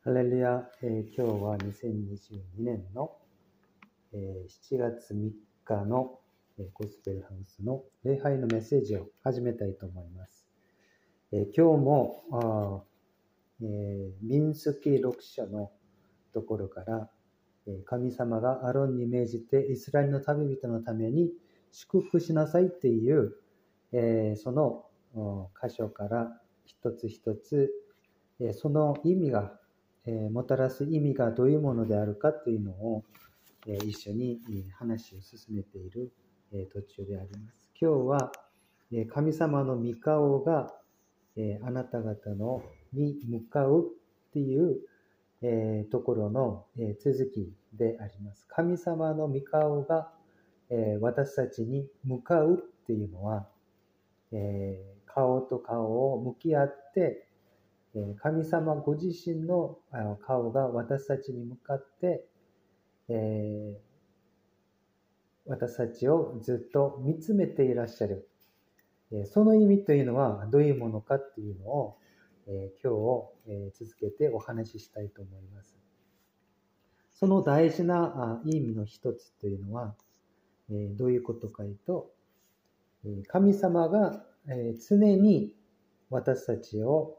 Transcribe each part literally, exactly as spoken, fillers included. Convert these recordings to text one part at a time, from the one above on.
ハレルヤ、えー、今日はにせんにじゅうにねんの、えー、しちがつみっかの、えー、ゴスペルハウスの礼拝のメッセージを始めたいと思います。えー、今日も、あえー、民数記ろく章のところから、えー、神様がアロンに命じてイスラエルの旅人のために祝福しなさいっていう、えー、その箇所から一つ一つ、えー、その意味がえー、もたらす意味がどういうものであるかというのを、えー、一緒に話を進めている、えー、途中であります。今日は、えー、神様の御顔が、えー、あなた方のに向かうっていう、えー、ところの、えー、続きであります。神様の御顔が、えー、私たちに向かうっていうのは、えー、顔と顔を向き合って神様ご自身の顔が私たちに向かって、えー、私たちをずっと見つめていらっしゃる。その意味というのはどういうものかというのを、えー、今日、えー、続けてお話ししたいと思います。その大事な意味の一つというのは、えー、どういうことかというと、神様が、えー、常に私たちを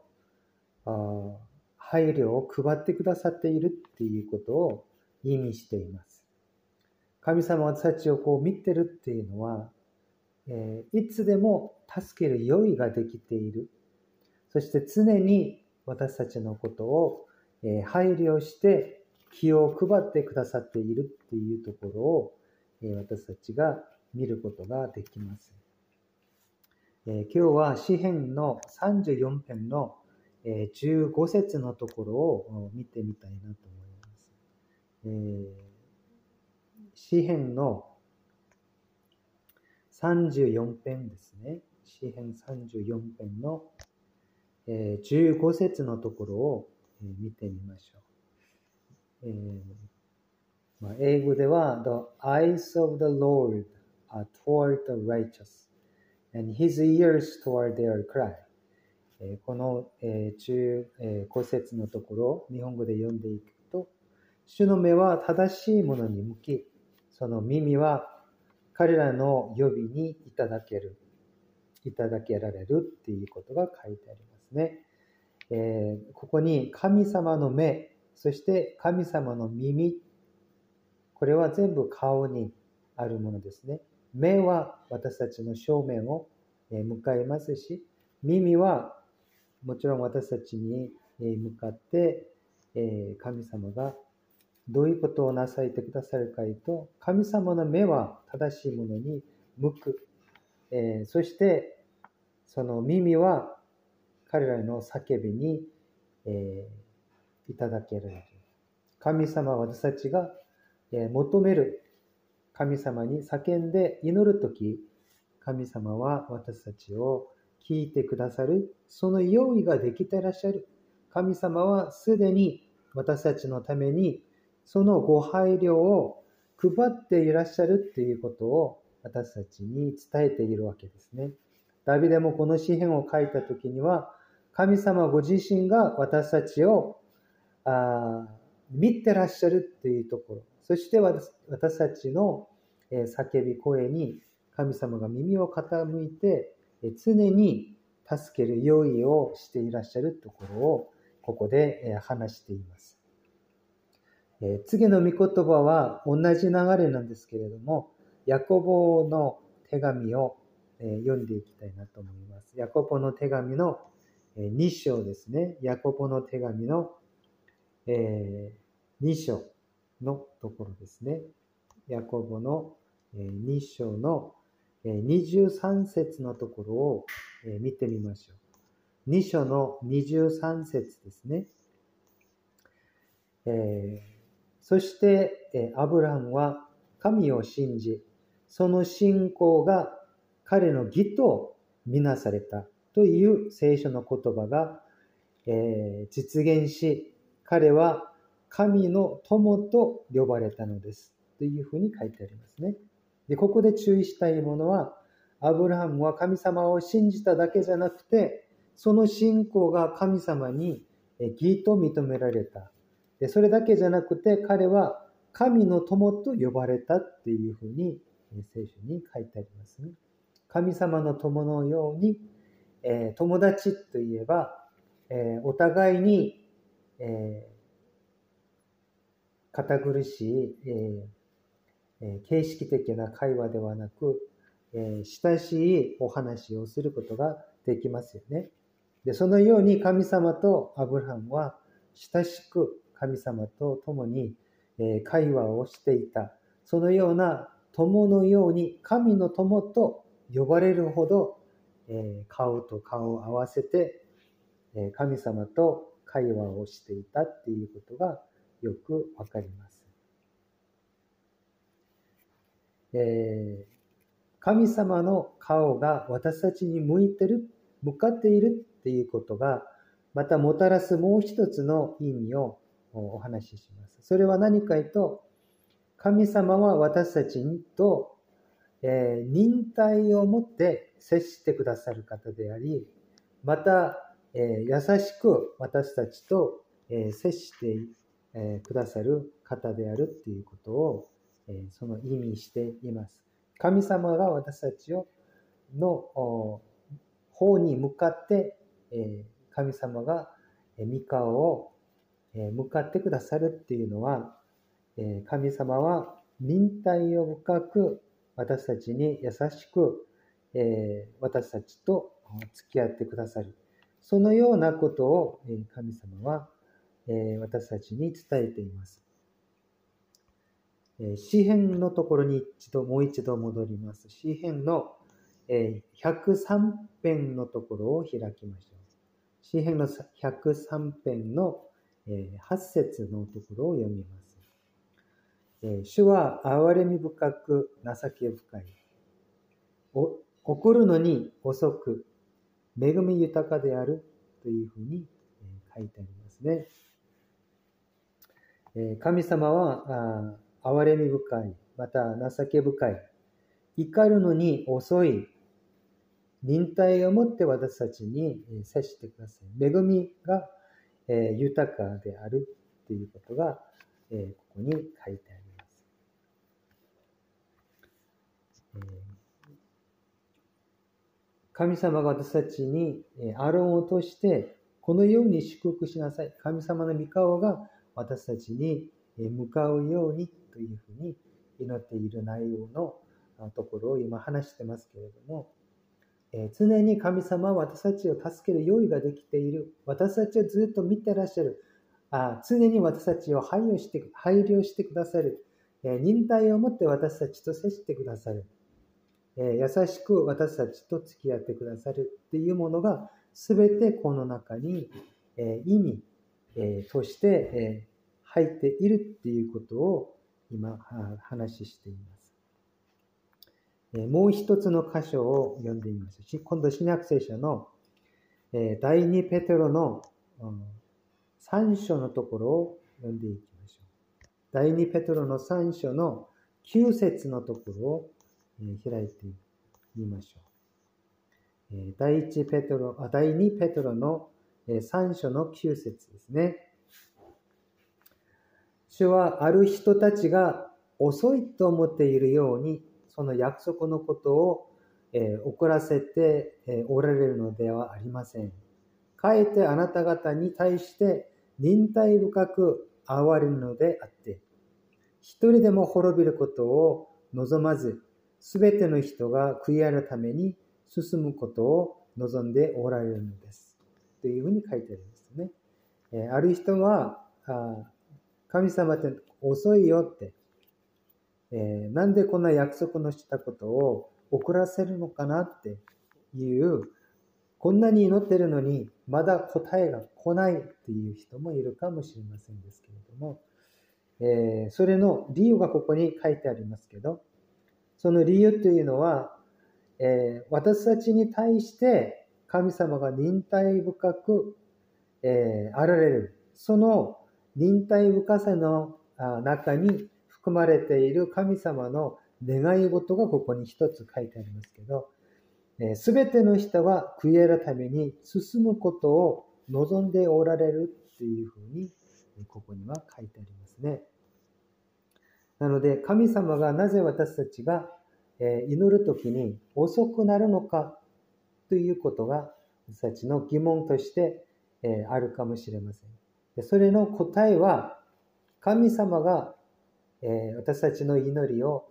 配慮を配ってくださっているっていうことを意味しています。神様は私たちをこう見てるっていうのは、えー、いつでも助ける用意ができている。そして常に私たちのことを、えー、配慮して気を配ってくださっているっていうところを、えー、私たちが見ることができます。えー、今日は詩編のさんじゅうよん編のじゅうご節のところを見てみたいなと思います。えー、詩編のさんじゅうよん編ですね。詩編さんじゅうよん編のじゅうご節のところを見てみましょう。えーまあ、英語では The eyes of the Lord are toward the righteous, and his ears toward their cry.このじゅうご節のところを日本語で読んでいくと、主の目は正しいものに向き、その耳は彼らの呼びにいただける、いただけられるっていうことが書いてありますね。えー、ここに神様の目、そして神様の耳、これは全部顔にあるものですね。目は私たちの正面を向かいますし、耳はもちろん私たちに向かって神様がどういうことをなさいてくださるかと、神様の目は正しいものに向く。そしてその耳は彼らの叫びにいただけられる。神様は私たちが求める神様に叫んで祈るとき、神様は私たちを聞いてくださる、その用意ができていらっしゃる。神様はすでに私たちのためにそのご配慮を配っていらっしゃるということを私たちに伝えているわけですね。ダビデもこの詩編を書いたときには、神様ご自身が私たちをあ見てらっしゃるというところ、そして私たちの叫び声に神様が耳を傾いて常に助ける用意をしていらっしゃるところをここで話しています。次の御言葉は同じ流れなんですけれども、ヤコボの手紙を読んでいきたいなと思います。ヤコボの手紙のに章ですね。ヤコボの手紙のに章のところですね。ヤコボのに章のにじゅうさん節のところを見てみましょう。に章のにじゅうさん節ですね。えー、そしてアブラハムは神を信じ、その信仰が彼の義とみなされたという聖書の言葉が、えー、実現し、彼は神の友と呼ばれたのですというふうに書いてありますね。で、ここで注意したいものは、アブラハムは神様を信じただけじゃなくて、その信仰が神様に義と認められた。 で、それだけじゃなくて、彼は神の友と呼ばれたっていうふうに聖書に書いてありますね。神様の友のように、えー、友達といえば、えー、お互いに、えー、堅苦しい、えーえー、形式的な会話ではなく、えー、親しいお話をすることができますよね。で、そのように神様とアブラハムは親しく神様と共に会話をしていた。そのような友のように神の友と呼ばれるほど顔と顔を合わせて神様と会話をしていたっていうことがよくわかります。えー神様の顔が私たちに向いてる、向かっているっていうことが、またもたらすもう一つの意味をお話しします。それは何かというと、神様は私たちと、えー、忍耐を持って接してくださる方であり、また、えー、優しく私たちと、えー、接して、えー、くださる方であるっていうことを、えー、その意味しています。神様が私たちをの方に向かって、神様が御顔を向かってくださるっていうのは、神様は忍耐を深く私たちに優しく私たちと付き合ってくださる。そのようなことを神様は私たちに伝えています。詩編のところに一度、もう一度戻ります。詩編のひゃくさん編のところを開きましょう。詩編のひゃくさん編のはち節のところを読みます。主は憐れみ深く情け深い。怒るのに遅く、恵み豊かであるというふうに書いてありますね。神様は憐れみ深い、また情け深い、怒るのに遅い、忍耐をもって私たちに接してください。恵みが豊かであるということがここに書いてあります。神様が私たちにアロンを通してこのように祝福しなさい。神様の御顔が私たちに向かうようにというふうに祈っている内容のところを今話してますけれども、常に神様は私たちを助ける用意ができている。私たちをずっと見てらっしゃる。あ常に私たちを配慮して、配慮してくださる。忍耐を持って私たちと接してくださる。優しく私たちと付き合ってくださるっていうものが全てこの中に意味として入っているっていうことを今話しています。もう一つの箇所を読んでみます。今度、新約聖書の第二ペテロの三章のところを読んでいきましょう。第二ペテロの三章の九節のところを開いてみましょう。第一ペテロ、あ、第二ペテロの三章の九節ですね。主はある人たちが遅いと思っているように、その約束のことを、えー、遅らせて、えー、おられるのではありません。かえってあなた方に対して忍耐深く憐れるのであって、一人でも滅びることを望まず、すべての人が悔い改めるために進むことを望んでおられるのです。というふうに書いてありますね。えー、ある人は、あ神様って遅いよって、えー、なんでこんな約束のしたことを遅らせるのかなっていう、こんなに祈ってるのにまだ答えが来ないっていう人もいるかもしれませんですけれども、えー、それの理由がここに書いてありますけど、その理由というのは、えー、私たちに対して神様が忍耐深く、えー、あられる。その忍耐深さの中に含まれている神様の願い事がここに一つ書いてありますけど、すべての人は悔い改めに進むことを望んでおられるっていうふうにここには書いてありますね。なので、神様がなぜ私たちが祈るときに遅くなるのかということが私たちの疑問としてあるかもしれません。それの答えは、神様が私たちの祈りを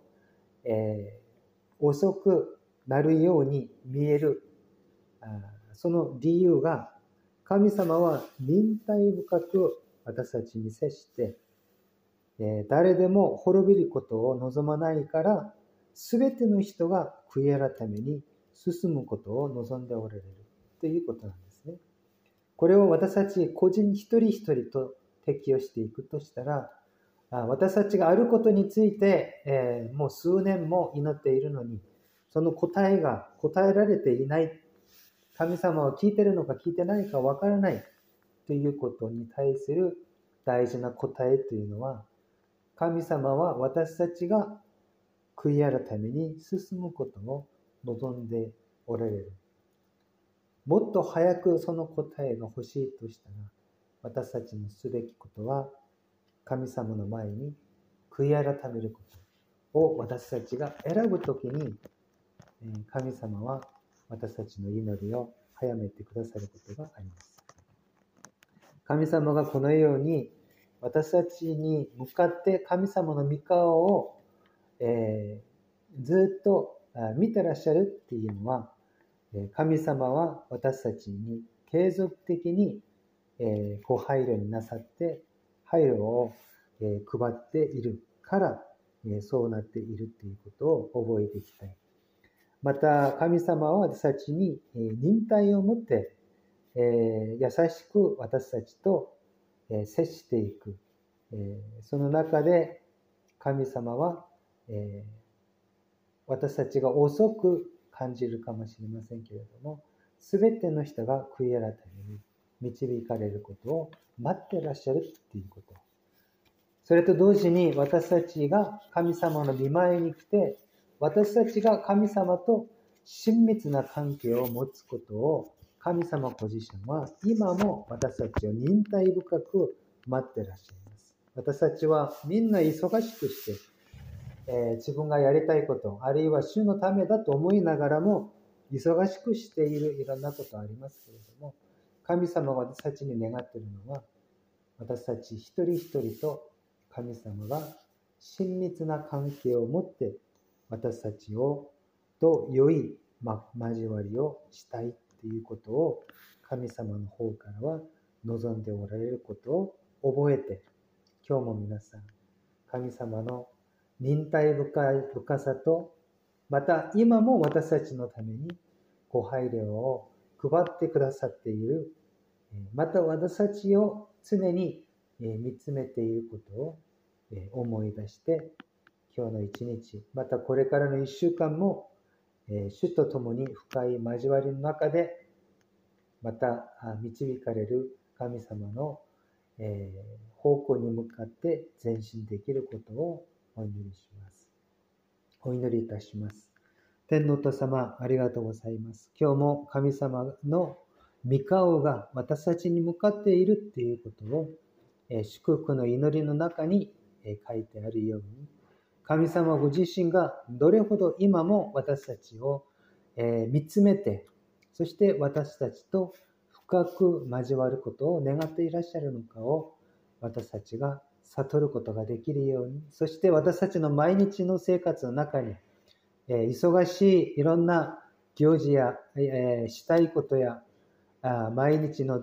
遅くなるように見える。その理由が、神様は忍耐深く私たちに接して、誰でも滅びることを望まないから、すべての人が悔い改めに進むことを望んでおられるということなんですね。これを私たち個人一人一人と適用していくとしたら、私たちがあることについて、えー、もう数年も祈っているのに、その答えが答えられていない。神様は聞いてるのか聞いてないかわからないということに対する大事な答えというのは、神様は私たちが悔い改めに進むことを望んでおられる。もっと早くその答えが欲しいとしたら、私たちのすべきことは、神様の前に悔い改めることを私たちが選ぶときに、神様は私たちの祈りを早めてくださることがあります。神様がこのように私たちに向かって神様の御顔を、えー、ずっと見てらっしゃるっていうのは、神様は私たちに継続的に、えー、ご配慮になさって配慮を、えー、配っているから、えー、そうなっているということを覚えていきたい。また神様は私たちに、えー、忍耐を持って、えー、優しく私たちと、えー、接していく、えー、その中で神様は、えー、私たちが遅く感じるかもしれませんけれども、すべての人が悔い改めに導かれることを待ってらっしゃるということ。それと同時に私たちが神様の御前に来て、私たちが神様と親密な関係を持つことを神様ご自身は今も私たちを忍耐深く待ってらっしゃいます。私たちはみんな忙しくして、えー、自分がやりたいこと、あるいは主のためだと思いながらも忙しくしているいろんなことありますけれども、神様が私たちに願っているのは、私たち一人一人と神様が親密な関係を持って私たちをと良い交わりをしたいということを神様の方からは望んでおられることを覚えて、今日も皆さん神様の忍耐深い深さと、また今も私たちのためにご配慮を配ってくださっている、また私たちを常に見つめていることを思い出して、今日の一日、またこれからの一週間も主と共に深い交わりの中で、また導かれる神様の方向に向かって前進できることをお祈りします。お祈りいたします。天のお父様、ありがとうございます。今日も神様の御顔が私たちに向かっているということを、祝福の祈りの中に書いてあるように、神様ご自身がどれほど今も私たちを見つめて、そして私たちと深く交わることを願っていらっしゃるのかを私たちが悟ることができるように、そして私たちの毎日の生活の中に、忙しいいろんな行事やしたいことや、毎日の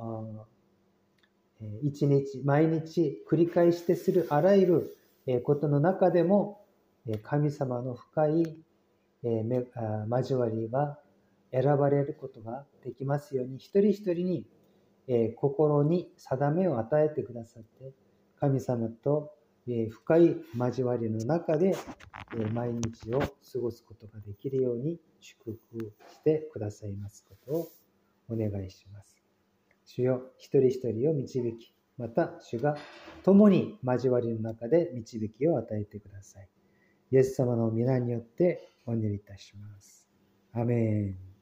一日、毎日繰り返してするあらゆることの中でも、神様の深い交わりが選ばれることができますように、一人一人に心に定めを与えてくださって、神様と深い交わりの中で毎日を過ごすことができるように祝福してくださいますことをお願いします。主よ、一人一人を導き、また主が共に交わりの中で導きを与えてください。イエス様の皆によってお祈りいたします。アメン。